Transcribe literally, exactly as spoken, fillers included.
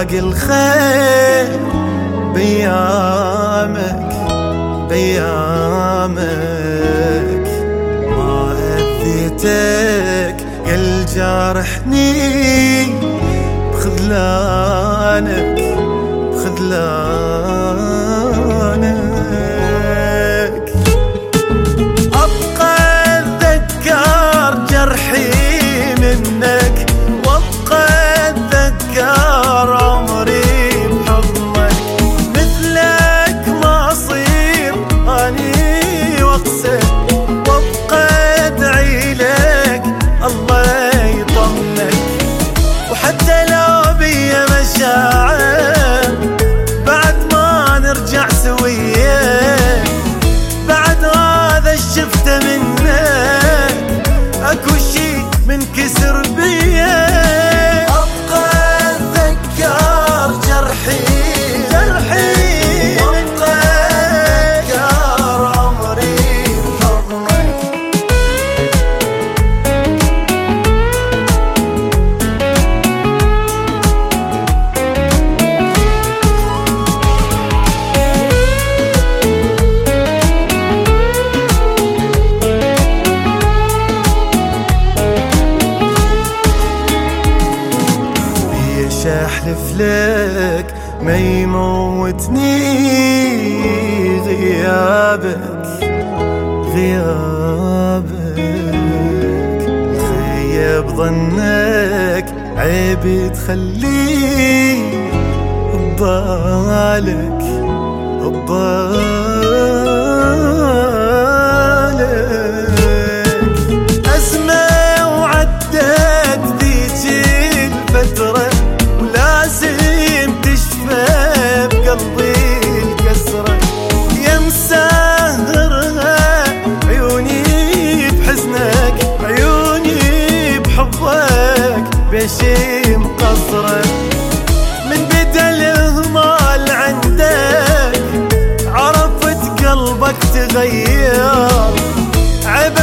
باقي الخير بيامك بيامك، ما أذيتك يا الجارحني بخذلانك بخذلانك. أبقى أتذكر جرحي منك، وأبقى أتذكر عمري بحضنك، مثلك ما أصير أني وأقسم، وأبقى أدعي لك الله يطمنك. وحتى لو بي مشاعر بعد ما نرجع سوية، بعد هذا الشفته منك اكو شي منكسر بيه. ابقى اتذكر جرحي جرحي وابقى اتذكر عمري بحضنك. احلف لك ما يموتني غيابك غيابك، خيب ظنك عيب تخليه ببالك ببالك. أزمة وعدت ذيك الفترة، لازم تشفى بقلبي الكسرة، يا مسهرها عيوني بحزنك، عيوني بحبك بشي مقصرة. من بدا الهمال عندك عرفت قلبك تغير، عيب